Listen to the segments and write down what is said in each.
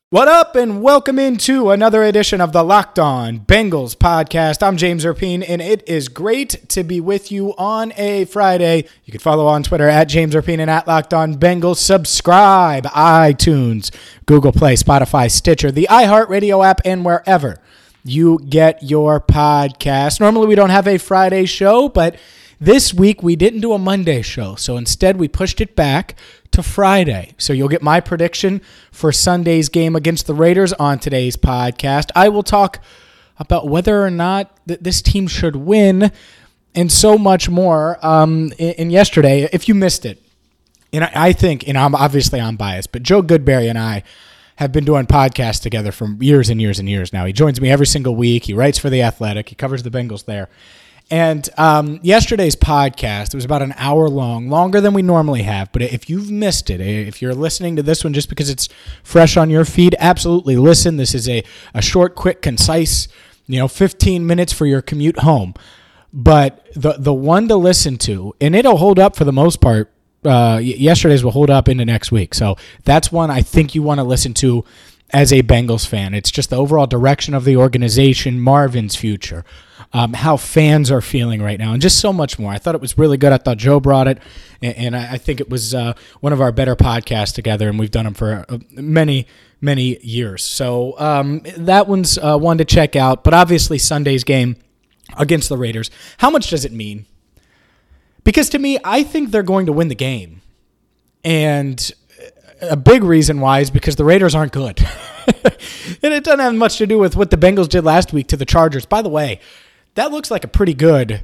What up, and welcome into another edition of the Locked On Bengals podcast. I'm James Erpine, and it is great to be with you on a Friday. You can follow on Twitter at James Erpine and at Locked On Bengals. Subscribe, iTunes, Google Play, Spotify, Stitcher, the iHeartRadio app, and wherever you get your podcast. Normally, we don't have a Friday show, but this week we didn't do a Monday show, so instead we pushed it back to Friday. So you'll get my prediction for Sunday's game against the Raiders on today's podcast. I will talk about whether or not this team should win and so much more. In yesterday, if you missed it, and I think, and I'm biased, but Joe Goodberry and I have been doing podcasts together for years and years and years now. He joins me every single week. He writes for The Athletic. He covers the Bengals there. And yesterday's podcast, it was about an hour long, longer than we normally have. But if you've missed it, if you're listening to this one just because it's fresh on your feed, absolutely listen. This is a short, quick, concise, 15 minutes for your commute home. But the one to listen to, and it'll hold up for the most part, yesterday's will hold up into next week. So that's one I think you want to listen to as a Bengals fan. It's just the overall direction of the organization, Marvin's future, how fans are feeling right now, and just so much more. I thought it was really good. I thought Joe brought it, and I think it was one of our better podcasts together, and we've done them for many, many years. So that one's one to check out. But obviously Sunday's game against the Raiders, how much does it mean? Because to me, I think they're going to win the game. And a big reason why is because the Raiders aren't good. And it doesn't have much to do with what the Bengals did last week to the Chargers. By the way, that looks like a pretty good,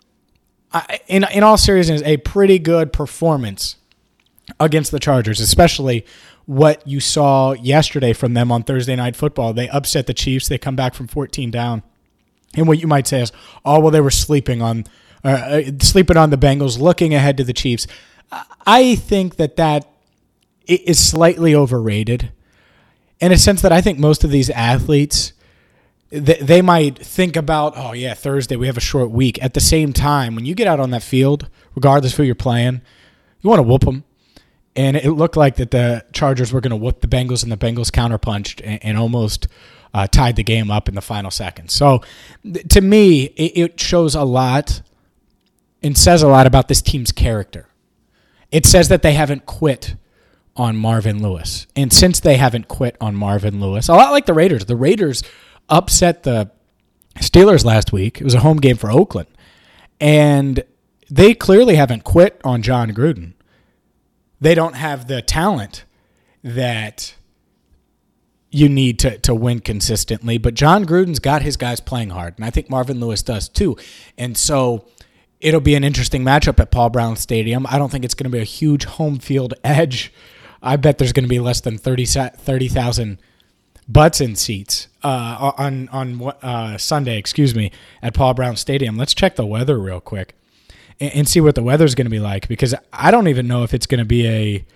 in all seriousness, a pretty good performance against the Chargers, especially what you saw yesterday from them on Thursday Night Football. They upset the Chiefs. They come back from 14 down. And what you might say is, oh, well, they were sleeping on the Bengals, looking ahead to the Chiefs. I think that is slightly overrated in a sense that I think most of these athletes, they might think about, oh, yeah, Thursday, we have a short week. At the same time, when you get out on that field, regardless of who you're playing, you want to whoop them. And it looked like that the Chargers were going to whoop the Bengals, and the Bengals counterpunched and almost tied the game up in the final seconds. So to me, it shows a lot and says a lot about this team's character. It says that they haven't quit on Marvin Lewis. And since they haven't quit on Marvin Lewis, a lot like the Raiders upset the Steelers last week. It was a home game for Oakland. And they clearly haven't quit on Jon Gruden. They don't have the talent that you need to win consistently. But Jon Gruden's got his guys playing hard, and I think Marvin Lewis does too. And so it'll be an interesting matchup at Paul Brown Stadium. I don't think it's going to be a huge home field edge. I bet there's going to be less than 30,000 butts in seats on Sunday, at Paul Brown Stadium. Let's check the weather real quick and see what the weather's going to be like, because I don't even know if it's going to be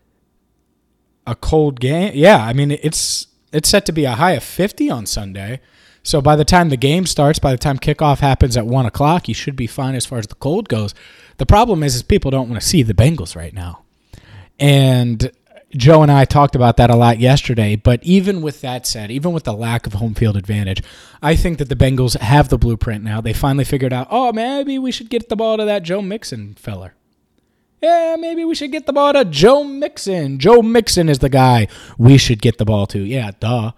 a cold game. Yeah, I mean, it's set to be a high of 50 on Sunday. So by the time the game starts, by the time kickoff happens at 1 o'clock, you should be fine as far as the cold goes. The problem is people don't want to see the Bengals right now. And Joe and I talked about that a lot yesterday, but even with that said, even with the lack of home field advantage, I think that the Bengals have the blueprint now. They finally figured out, oh, maybe we should get the ball to that Joe Mixon feller. Yeah, maybe we should get the ball to Joe Mixon. Joe Mixon is the guy we should get the ball to. Yeah, duh.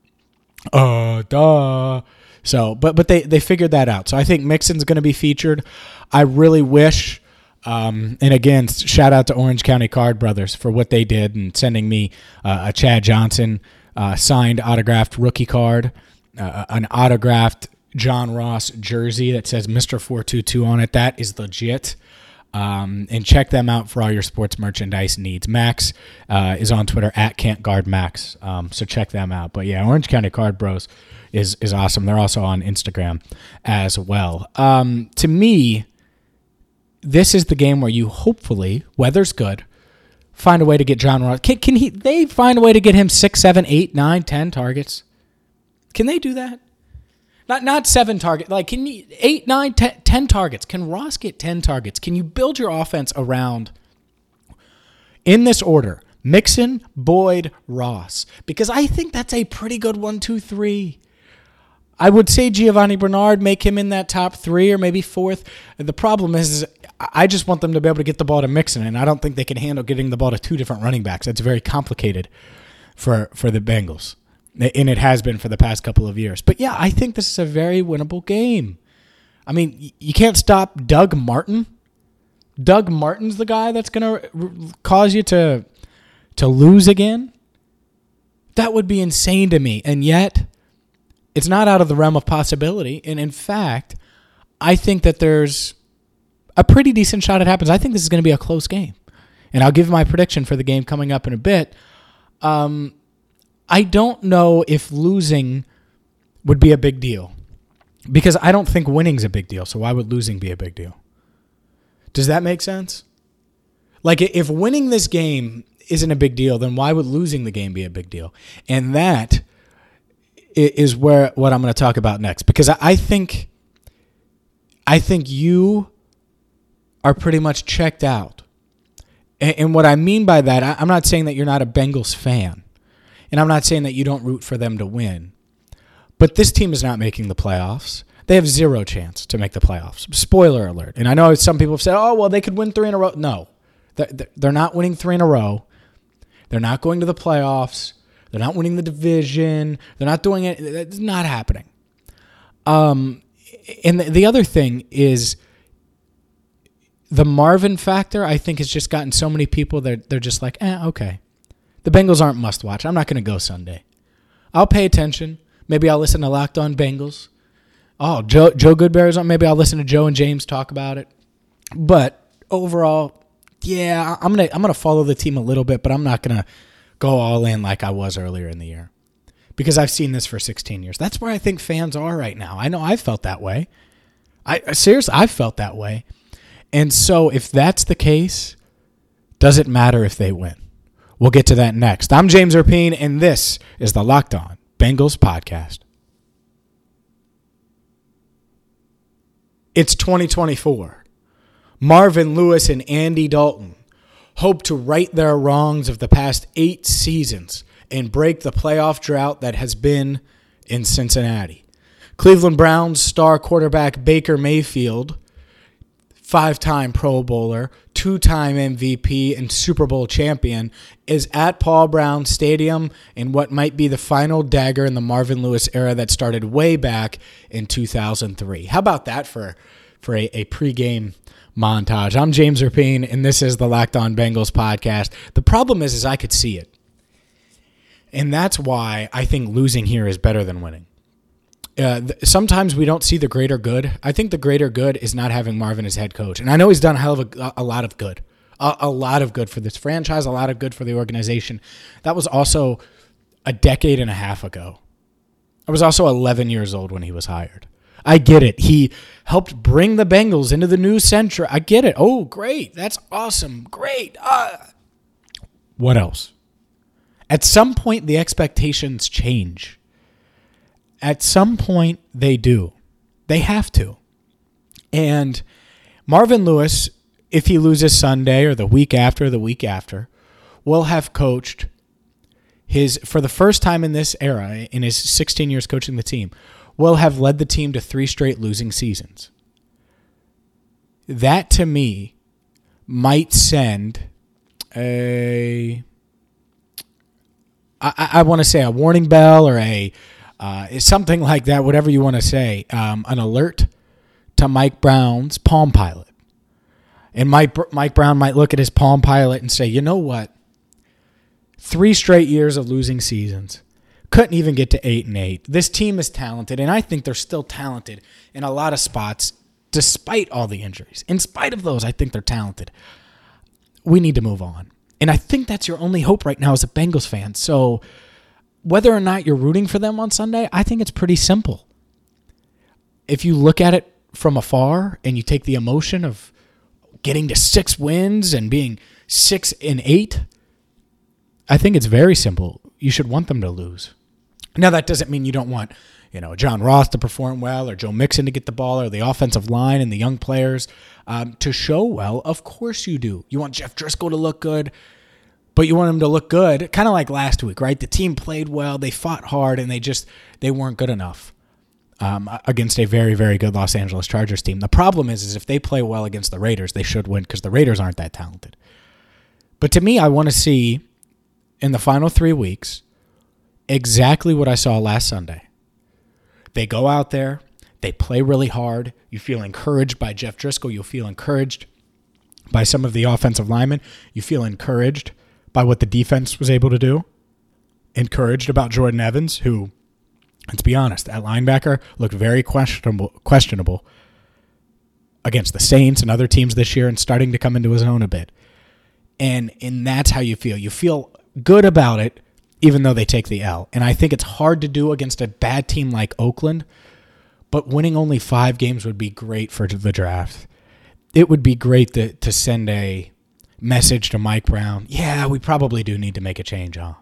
So, but they figured that out. So I think Mixon's going to be featured. I really wish, and again, shout out to Orange County Card Brothers for what they did and sending me a Chad Johnson signed autographed rookie card, an autographed John Ross jersey that says Mr. 422 on it. That is legit. And check them out for all your sports merchandise needs. Max is on Twitter at Can'tGuardMax, so check them out. But yeah, Orange County Card Bros is awesome. They're also on Instagram as well. To me, this is the game where you hopefully, weather's good, find a way to get John Ross. Can they find a way to get him 6, 7, 8, 9, 10 targets? Can they do that? Not 7 targets. Like, can you 8, 9, 10 targets? Can Ross get 10 targets? Can you build your offense around, in this order, Mixon, Boyd, Ross. Because I think that's a pretty good 1-2-3. I would say Giovanni Bernard, make him in that top 3 or maybe 4th. The problem is I just want them to be able to get the ball to Mixon, and I don't think they can handle getting the ball to 2 different running backs. That's very complicated for the Bengals, and it has been for the past couple of years. But, yeah, I think this is a very winnable game. I mean, you can't stop Doug Martin. Doug Martin's the guy that's going to cause you to lose again. That would be insane to me, and yet it's not out of the realm of possibility. And in fact, I think that there's a pretty decent shot it happens. I think this is going to be a close game. And I'll give my prediction for the game coming up in a bit. I don't know if losing would be a big deal, because I don't think winning's a big deal. So why would losing be a big deal? Does that make sense? Like, if winning this game isn't a big deal, then why would losing the game be a big deal? And that is what I'm going to talk about next, because I think you are pretty much checked out. And what I mean by that, I'm not saying that you're not a Bengals fan, and I'm not saying that you don't root for them to win, but this team is not making the playoffs. They have zero chance to make the playoffs. Spoiler alert. And I know some people have said, oh, well, they could win 3 in a row. No, they're not winning 3 in a row. They're not going to the playoffs. They're not winning the division. They're not doing it. It's not happening. And the other thing is the Marvin factor, I think, has just gotten so many people that they're just like, okay. The Bengals aren't must-watch. I'm not going to go Sunday. I'll pay attention. Maybe I'll listen to Locked On Bengals. Oh, Joe Goodberry's on. Maybe I'll listen to Joe and James talk about it. But overall, yeah, I'm gonna follow the team a little bit, but I'm not gonna go all in like I was earlier in the year, because I've seen this for 16 years. That's where I think fans are right now. I know I've felt that way. Seriously, I've felt that way. And so if that's the case, does it matter if they win? We'll get to that next. I'm James Erpine, and this is the Locked On Bengals podcast. It's 2024. Marvin Lewis and Andy Dalton hope to right their wrongs of the past 8 seasons and break the playoff drought that has been in Cincinnati. Cleveland Browns star quarterback Baker Mayfield, 5-time Pro Bowler, 2-time MVP, and Super Bowl champion, is at Paul Brown Stadium in what might be the final dagger in the Marvin Lewis era that started way back in 2003. How about that for a pregame montage? I'm James Erpine, and this is the Locked On Bengals podcast. The problem is I could see it. And that's why I think losing here is better than winning. Sometimes we don't see the greater good. I think the greater good is not having Marvin as head coach. And I know he's done a lot of good. A lot of good for this franchise, a lot of good for the organization. That was also a decade and a half ago. I was also 11 years old when he was hired. I get it. He helped bring the Bengals into the new century. I get it. Oh, great. That's awesome. Great. What else? At some point, the expectations change. At some point, they do. They have to. And Marvin Lewis, if he loses Sunday or the week after, will have coached for the first time in this era, in his 16 years coaching the team, will have led the team to 3 straight losing seasons. That, to me, might send I want to say a warning bell or something like that, whatever you want to say, an alert to Mike Brown's Palm Pilot. And Mike Brown might look at his Palm Pilot and say, you know what? 3 straight years of losing seasons. Couldn't even get to 8-8. This team is talented, and I think they're still talented in a lot of spots, despite all the injuries. In spite of those, I think they're talented. We need to move on. And I think that's your only hope right now as a Bengals fan. So whether or not you're rooting for them on Sunday, I think it's pretty simple. If you look at it from afar and you take the emotion of getting to 6 wins and being 6-8, I think it's very simple. You should want them to lose. Now, that doesn't mean you don't want, John Ross to perform well or Joe Mixon to get the ball or the offensive line and the young players to show well. Of course you do. You want Jeff Driscoll to look good. but you want them to look good, kind of like last week, right? The team played well, they fought hard, and they weren't good enough against a very, very good Los Angeles Chargers team. The problem is if they play well against the Raiders, they should win because the Raiders aren't that talented. But to me, I want to see in the final 3 weeks exactly what I saw last Sunday. They go out there, they play really hard. You feel encouraged by Jeff Driscoll. You'll feel encouraged by some of the offensive linemen. You feel encouraged by what the defense was able to do. Encouraged about Jordan Evans, who, let's be honest, at linebacker looked very questionable against the Saints and other teams this year and starting to come into his own a bit. And that's how you feel. You feel good about it, even though they take the L. And I think it's hard to do against a bad team like Oakland, but winning only 5 games would be great for the draft. It would be great to send a message to Mike Brown. Yeah, we probably do need to make a change, huh?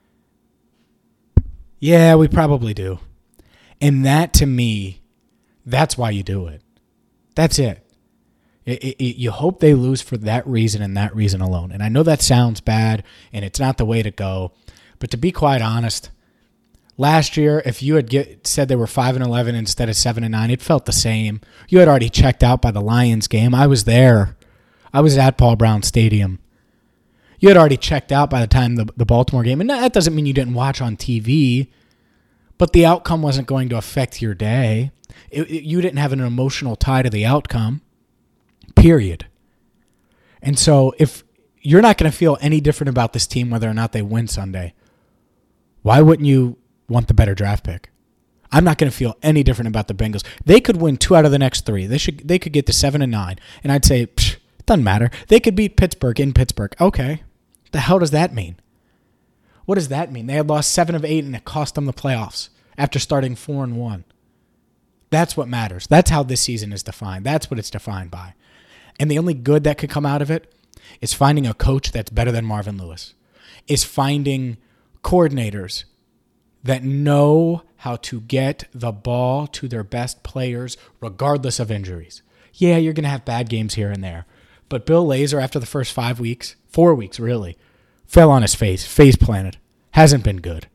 Yeah, we probably do. And that, to me, that's why you do it. That's it. You hope they lose for that reason and that reason alone. And I know that sounds bad, and it's not the way to go. But to be quite honest, last year, if you had said they were 5-11 instead of 7-9, it felt the same. You had already checked out by the Lions game. I was there. I was at Paul Brown Stadium. You had already checked out by the time the Baltimore game. And that doesn't mean you didn't watch on TV, but the outcome wasn't going to affect your day. You didn't have an emotional tie to the outcome, period. And so if you're not going to feel any different about this team whether or not they win Sunday, why wouldn't you want the better draft pick? I'm not going to feel any different about the Bengals. They could win 2 out of the next 3. They could get to 7-9, and I'd say, it doesn't matter. They could beat Pittsburgh in Pittsburgh. Okay. The hell does that mean? What does that mean? They had lost 7 of 8, and it cost them the playoffs after starting 4-1. That's what matters. That's how this season is defined. That's what it's defined by. And the only good that could come out of it is finding a coach that's better than Marvin Lewis, is finding coordinators that know how to get the ball to their best players regardless of injuries. Yeah, you're going to have bad games here and there. But Bill Lazor, after the first 4 weeks really, fell on his face planted. Hasn't been good.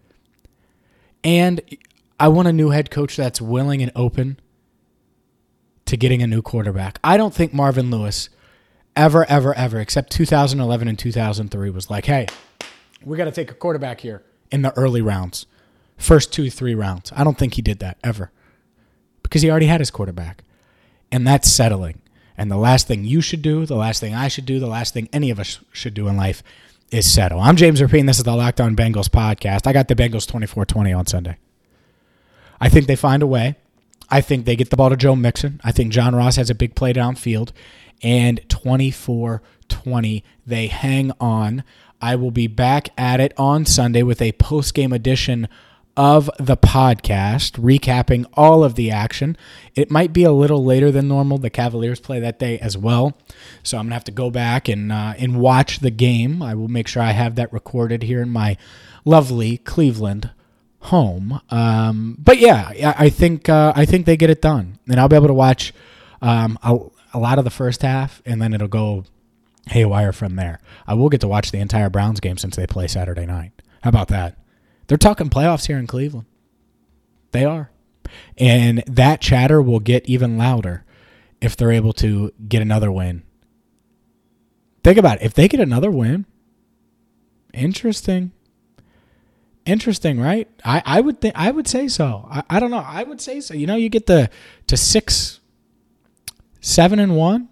And I want a new head coach that's willing and open to getting a new quarterback. I don't think Marvin Lewis ever, except 2011 and 2003, was like, hey, we got to take a quarterback here in the early rounds. First 2-3 rounds. I don't think he did that ever because he already had his quarterback. And that's settling. And the last thing you should do, the last thing I should do, the last thing any of us should do in life is settle. I'm James Rapien. This is the Locked On Bengals podcast. I got the Bengals 24-20 on Sunday. I think they find a way. I think they get the ball to Joe Mixon. I think John Ross has a big play downfield. And 24-20, they hang on. I will be back at it on Sunday with a post-game edition of the podcast, recapping all of the action. It might be a little later than normal. The Cavaliers play that day as well. So I'm going to have to go back and watch the game. I will make sure I have that recorded here in my lovely Cleveland home. But yeah, I think they get it done. And I'll be able to watch a lot of the first half, and then it'll go haywire from there. I will get to watch the entire Browns game since they play Saturday night. How about that? They're talking playoffs here in Cleveland. They are. And that chatter will get even louder if they're able to get another win. Think about it. If they get another win, interesting. Interesting, right? I would say so. I don't know. I would say so. You know, you get to 6-7-1,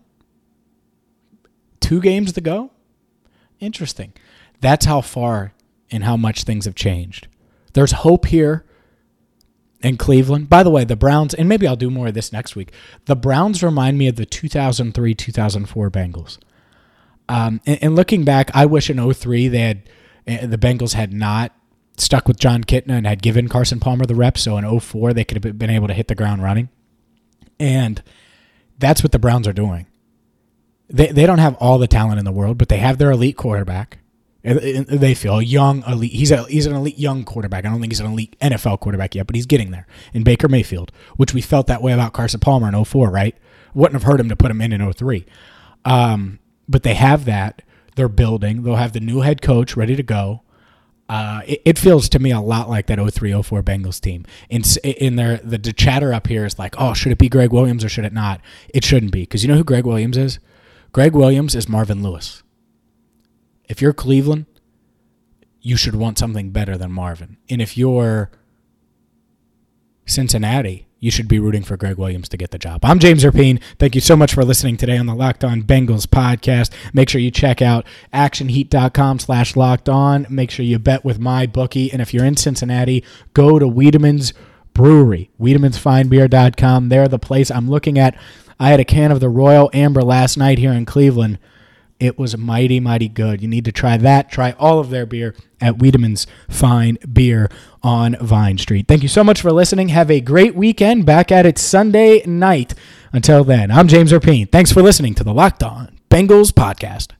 2 games to go. Interesting. That's how far and how much things have changed. There's hope here in Cleveland. By the way, the Browns, and maybe I'll do more of this next week, the Browns remind me of the 2003-2004 Bengals. And looking back, I wish in 2003 the Bengals had not stuck with John Kitna and had given Carson Palmer the reps, so in 2004 they could have been able to hit the ground running. And that's what the Browns are doing. They don't have all the talent in the world, but they have their elite quarterback. They feel young, elite. He's an elite young quarterback. I don't think he's an elite NFL quarterback yet, but he's getting there. In Baker Mayfield, which we felt that way about Carson Palmer in 2004, right? Wouldn't have hurt him to put him in 2003. But they have that. They're building. They'll have the new head coach ready to go. It feels to me a lot like that 03-04 Bengals team. The chatter up here is like, oh, should it be Greg Williams or should it not? It shouldn't be, because you know who Greg Williams is? Greg Williams is Marvin Lewis. If you're Cleveland, you should want something better than Marvin. And if you're Cincinnati, you should be rooting for Greg Williams to get the job. I'm James Rapien. Thank you so much for listening today on the Locked On Bengals podcast. Make sure you check out actionheat.com/lockedon. Make sure you bet with my bookie. And if you're in Cincinnati, go to Wiedemann's Brewery, WiedemansFineBeer.com. They're the place I'm looking at. I had a can of the Royal Amber last night here in Cleveland. It was mighty, mighty good. You need to try that. Try all of their beer at Wiedemann's Fine Beer on Vine Street. Thank you so much for listening. Have a great weekend. Back at it Sunday night. Until then, I'm James Rapien. Thanks for listening to the Locked On Bengals podcast.